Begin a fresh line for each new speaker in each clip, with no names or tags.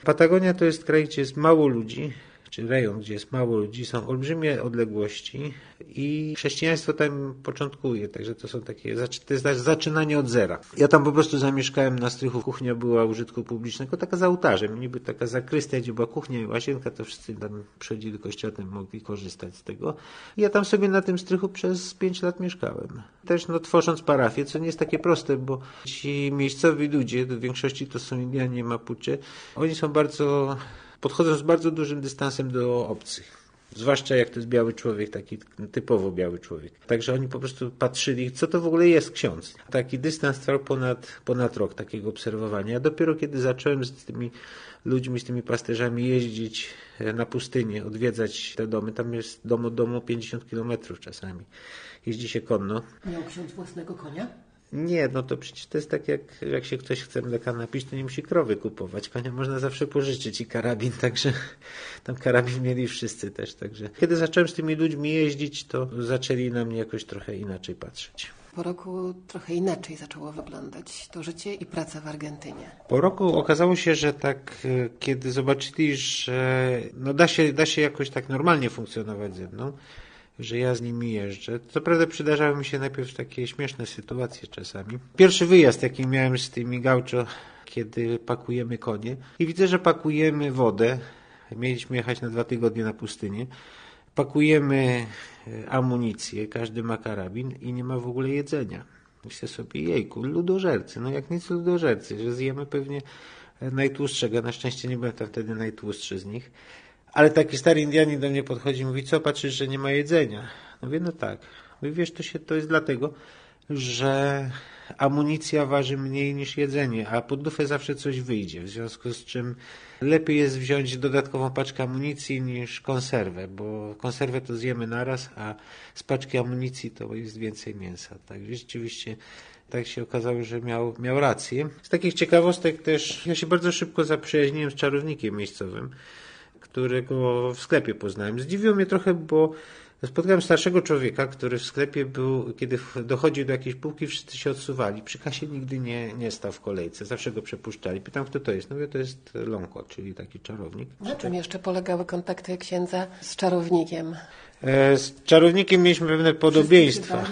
Patagonia to jest kraj, gdzie jest mało ludzi, czy rejon, gdzie jest mało ludzi, są olbrzymie odległości i chrześcijaństwo tam początkuje, także to jest zaczynanie od zera. Ja tam po prostu zamieszkałem na strychu, kuchnia była użytku publicznego, taka za ołtarzem, niby taka zakrystia, gdzie była kuchnia i łazienka, to wszyscy tam przychodzili do kościoła, tam mogli korzystać z tego. I ja tam sobie na tym strychu przez 5 lat mieszkałem. Też tworząc parafię, co nie jest takie proste, bo ci miejscowi ludzie, w większości to są Indianie, Mapuche, oni są podchodzą z bardzo dużym dystansem do obcych. Zwłaszcza jak to jest biały człowiek, taki typowo biały człowiek. Także oni po prostu patrzyli, co to w ogóle jest ksiądz. Taki dystans trwał ponad rok takiego obserwowania. A dopiero kiedy zacząłem z tymi ludźmi, z tymi pasterzami jeździć na pustynię, odwiedzać te domy, tam jest dom od domu 50 kilometrów czasami. Jeździ się konno.
Miał ksiądz własnego konia?
Nie, to przecież to jest tak, jak się ktoś chce mleka napić, to nie musi krowy kupować. Konia można zawsze pożyczyć i karabin, także tam karabin mieli wszyscy też. Także kiedy zacząłem z tymi ludźmi jeździć, to zaczęli na mnie jakoś trochę inaczej patrzeć.
Po roku trochę inaczej zaczęło wyglądać to życie i praca w Argentynie.
Po roku okazało się, że kiedy zobaczyli, że da się jakoś tak normalnie funkcjonować ze mną, że ja z nimi jeżdżę. Co prawda przydarzały mi się najpierw takie śmieszne sytuacje czasami. Pierwszy wyjazd, jaki miałem z tymi gaucho, kiedy pakujemy konie i widzę, że pakujemy wodę. Mieliśmy jechać na 2 tygodnie na pustynię. Pakujemy amunicję, każdy ma karabin i nie ma w ogóle jedzenia. Myślę sobie, jejku, ludożercy, jak nic ludożercy, że zjemy pewnie najtłustszego. Na szczęście nie byłem tam wtedy najtłustszy z nich. Ale taki stary Indianin do mnie podchodzi i mówi, co, patrzysz, że nie ma jedzenia? Mówię, tak. Mówi, wiesz, to jest dlatego, że amunicja waży mniej niż jedzenie, a pod lufę zawsze coś wyjdzie, w związku z czym lepiej jest wziąć dodatkową paczkę amunicji niż konserwę, bo konserwę to zjemy naraz, a z paczki amunicji to jest więcej mięsa. Tak, rzeczywiście tak się okazało, że miał rację. Z takich ciekawostek też, ja się bardzo szybko zaprzyjaźniłem z czarownikiem miejscowym, którego w sklepie poznałem. Zdziwiło mnie trochę, bo spotkałem starszego człowieka, który w sklepie był, kiedy dochodził do jakiejś półki, wszyscy się odsuwali. Przy kasie nigdy nie stał w kolejce, zawsze go przepuszczali. Pytam, kto to jest? Mówię, to jest Lonko, czyli taki czarownik.
Na czym jeszcze polegały kontakty księdza z czarownikiem?
Z czarownikiem mieliśmy pewne podobieństwa,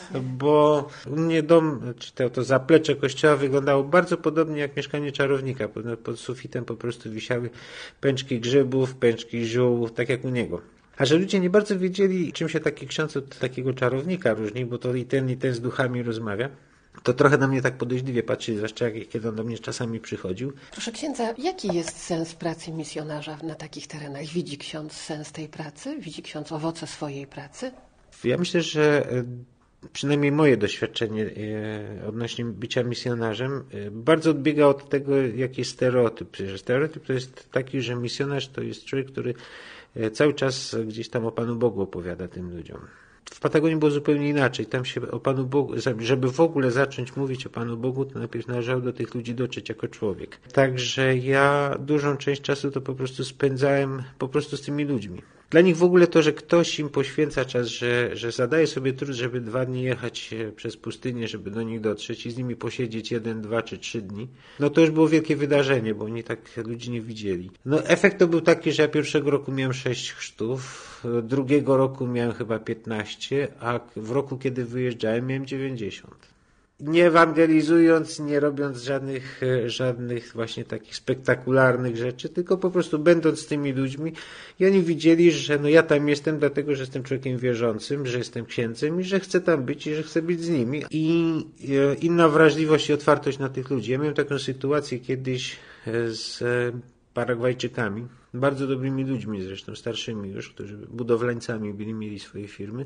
bo u mnie dom, czy to zaplecze kościoła wyglądało bardzo podobnie jak mieszkanie czarownika. Pod sufitem po prostu wisiały pęczki grzybów, pęczki ziół, tak jak u niego. A że ludzie nie bardzo wiedzieli, czym się taki ksiądz od takiego czarownika różni, bo to i ten z duchami rozmawia, to trochę na mnie tak podejrzliwie patrzyli, zwłaszcza kiedy on do mnie czasami przychodził.
Proszę księdza, jaki jest sens pracy misjonarza na takich terenach? Widzi ksiądz sens tej pracy? Widzi ksiądz owoce swojej pracy?
Ja myślę, że przynajmniej moje doświadczenie odnośnie bycia misjonarzem bardzo odbiega od tego, jaki jest stereotyp. Stereotyp to jest taki, że misjonarz to jest człowiek, który cały czas gdzieś tam o Panu Bogu opowiada tym ludziom. W Patagonii było zupełnie inaczej. Tam się o Panu Bogu, żeby w ogóle zacząć mówić o Panu Bogu, to najpierw należało do tych ludzi dotrzeć jako człowiek. Także ja dużą część czasu to po prostu spędzałem z tymi ludźmi. Dla nich w ogóle to, że ktoś im poświęca czas, że zadaje sobie trud, żeby 2 dni jechać przez pustynię, żeby do nich dotrzeć i z nimi posiedzieć 1, 2 czy 3 dni, to już było wielkie wydarzenie, bo oni tak ludzi nie widzieli. Efekt to był taki, że ja pierwszego roku miałem 6 chrztów, drugiego roku miałem chyba 15, a w roku, kiedy wyjeżdżałem, miałem 90. Nie ewangelizując, nie robiąc żadnych właśnie takich spektakularnych rzeczy, tylko po prostu będąc z tymi ludźmi i oni widzieli, że ja tam jestem dlatego, że jestem człowiekiem wierzącym, że jestem księdzem i że chcę tam być i że chcę być z nimi. I inna wrażliwość i otwartość na tych ludzi. Ja miałem taką sytuację kiedyś z Paragwajczykami, bardzo dobrymi ludźmi zresztą, starszymi już, którzy budowlańcami mieli swoje firmy.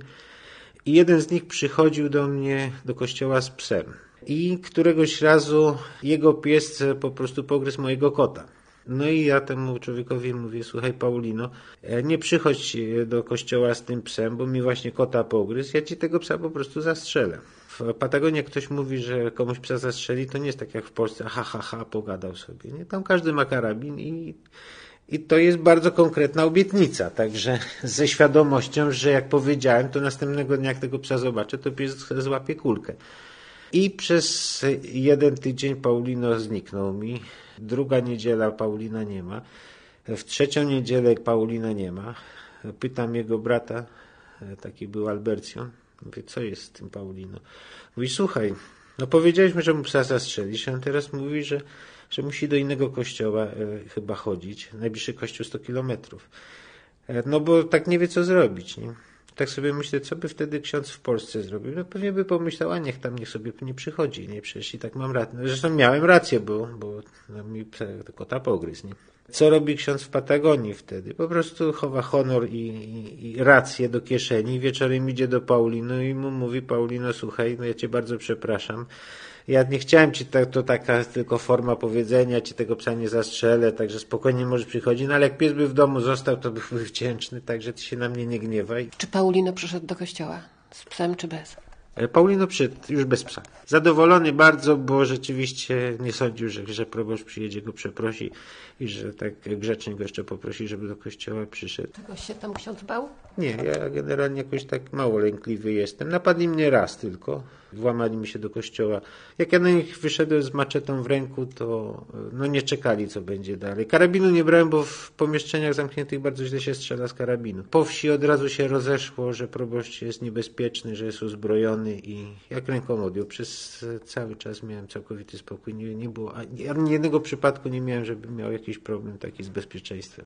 I jeden z nich przychodził do mnie do kościoła z psem. I któregoś razu jego pies po prostu pogryzł mojego kota. I ja temu człowiekowi mówię, słuchaj Paulino, nie przychodź do kościoła z tym psem, bo mi właśnie kota pogryzł, ja ci tego psa po prostu zastrzelę. W Patagonii jak ktoś mówi, że komuś psa zastrzeli, to nie jest tak jak w Polsce, pogadał sobie. Nie? Tam każdy ma karabin i to jest bardzo konkretna obietnica, także ze świadomością, że jak powiedziałem, to następnego dnia jak tego psa zobaczę, to pies złapie kulkę. I przez jeden tydzień Paulino zniknął mi. Druga niedziela Paulina nie ma. W trzecią niedzielę Paulina nie ma. Pytam jego brata, taki był Albercjon. Mówię, co jest z tym Paulino? Mówi, słuchaj, no powiedzieliśmy, że mu psa zastrzelisz, a on teraz mówi, że musi do innego kościoła chyba chodzić. Najbliższy kościół 100 kilometrów. No bo tak nie wie, co zrobić, nie? Tak sobie myślę, co by wtedy ksiądz w Polsce zrobił. No pewnie by pomyślał, a niech sobie nie przychodzi, nie? Przecież i tak mam rację. Zresztą miałem rację, bo no, mi kota pogryzł, nie? Co robi ksiądz w Patagonii wtedy? Po prostu chowa honor i rację do kieszeni. Wieczorem idzie do Paulino i mu mówi, Paulino, słuchaj, no ja cię bardzo przepraszam. Ja nie chciałem ci, to taka tylko forma powiedzenia, ci tego psa nie zastrzelę, także spokojnie możesz przychodzić, no ale jak pies by w domu został, to byłby wdzięczny, także ty się na mnie nie gniewaj.
Czy Paulino przyszedł do kościoła? Z psem czy bez?
Paulino przyszedł już bez psa. Zadowolony bardzo, bo rzeczywiście nie sądził, że proboszcz przyjedzie go przeprosi i że tak grzecznie go jeszcze poprosi, żeby do kościoła przyszedł.
Czegoś się tam ksiądz bał?
Nie, ja generalnie jakoś tak mało lękliwy jestem. Napadli mnie raz tylko. Włamali mi się do kościoła. Jak ja na nich wyszedłem z maczetą w ręku, to no nie czekali, co będzie dalej. Karabinu nie brałem, bo w pomieszczeniach zamkniętych bardzo źle się strzela z karabinu. Po wsi od razu się rozeszło, że proboszcz jest niebezpieczny, że jest uzbrojony i jak ręką odjął. Przez cały czas miałem całkowity spokój. Nie było ani jednego przypadku nie miałem, żeby miał jakiś problem taki z bezpieczeństwem.